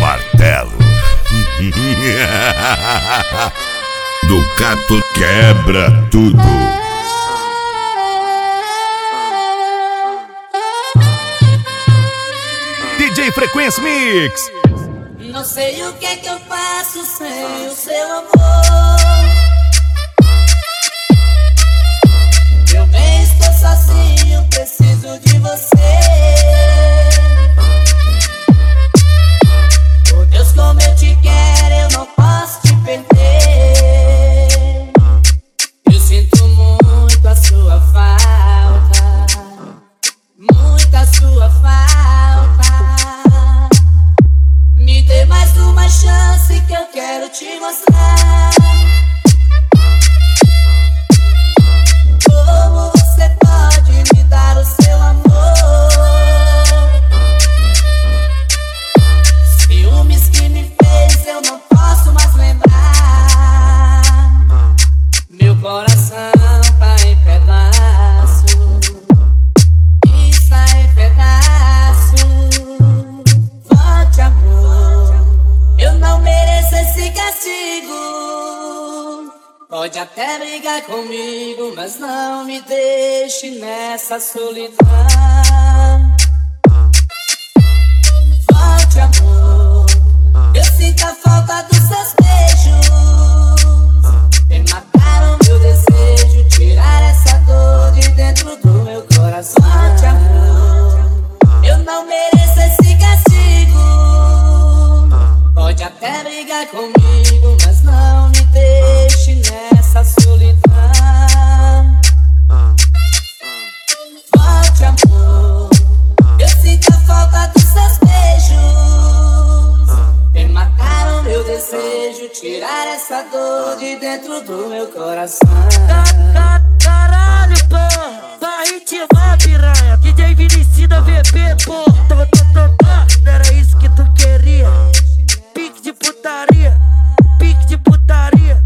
martelo. Ducato quebra tudo. DJ Frequência Mix. Não sei o que é que eu faço sem o seu amor. Eu bem estou sozinho, preciso de você. Oh Deus, como eu te quero, eu não posso te perder. Eu sinto muito a sua falta, muita sua falta. Me dê mais uma chance que eu quero te mostrar como você pode me dar o seu amor. Ciúmes que me fez eu não posso mais lembrar. Meu coração tá em pedaço, está em pedaço. Volte, amor, eu não mereço esse castigo. Pode até brigar comigo, mas não me deixe nessa solidão. Volte, amor, eu sinto a falta dos seus beijos. Me mataram meu desejo, tirar essa dor de dentro do meu coração. Volte, amor, eu não mereço esse castigo. Pode até brigar comigo, mas não me deixe nessa solidão. Volte, amor, eu sinto a falta dos seus beijos. Me mataram meu desejo, tirar essa dor de dentro do meu coração. Caralho, pô, vai ritmar, piranha. DJ Vinicius da VP, pô.